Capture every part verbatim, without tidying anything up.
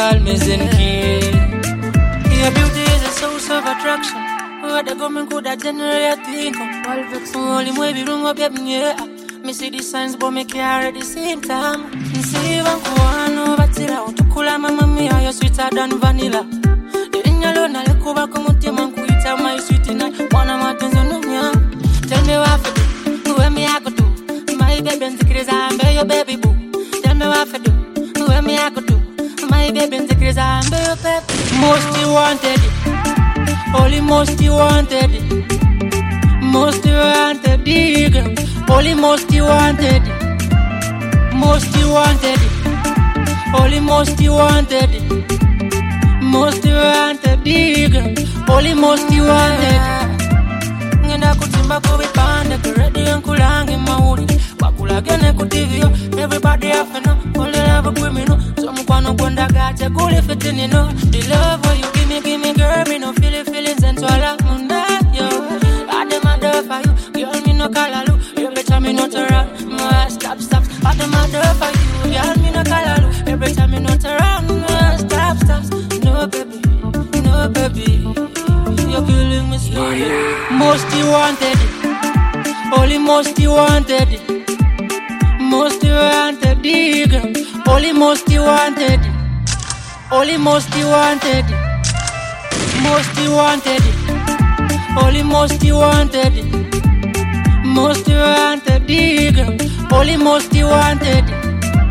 call me Zenki. Your beauty is a source of attraction. Where the government could have generate income. All vex only way be room up yeah. Me see the signs but me care at the same time. Me see one kuano batira utukula mama mi are sweeter than vanilla. The ring alone I look over come to man kuita my sweet night. Wanna martins on ya. Tell me what to do. Where me I go do. My baby and the crazy I'm your baby boo. Tell me what to do. Where me I go do. My baby and the crazy I'm your baby. Most you wanted it. Only most you wanted it. Most you wanted it. Only most you wanted it. Most you wanted it. Only most you wanted it. Most you wanted it. Only most you wanted it. Ngenda kutimba kubipande kuredi yankulange mauli wakula gene kutivio everybody have no only love with me no so mukwano kwenda gache kuli fitini no the love what you give me give me girl me no feel it feelings and so I love munda yo I demand for you girl me no kalalu every time me not around my stop stop I demand for you girl me no kalalu every time me not around my stop stop no baby no baby you're killing me slowly. Most you wanted it. Only most you wanted it. Most you wanted it. Only most you wanted it. Only most you wanted it. Most you wanted it. Only most you wanted it. Most you wanted it. Only most you wanted it.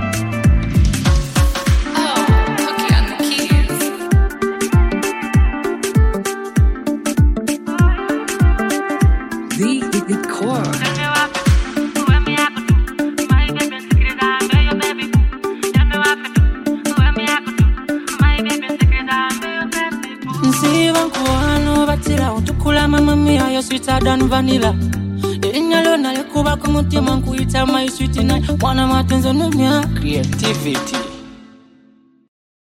Mama mia, you're sweeter than vanilla. The ring alone, I look over, come on, my sweet night. One of my things on me, creativity.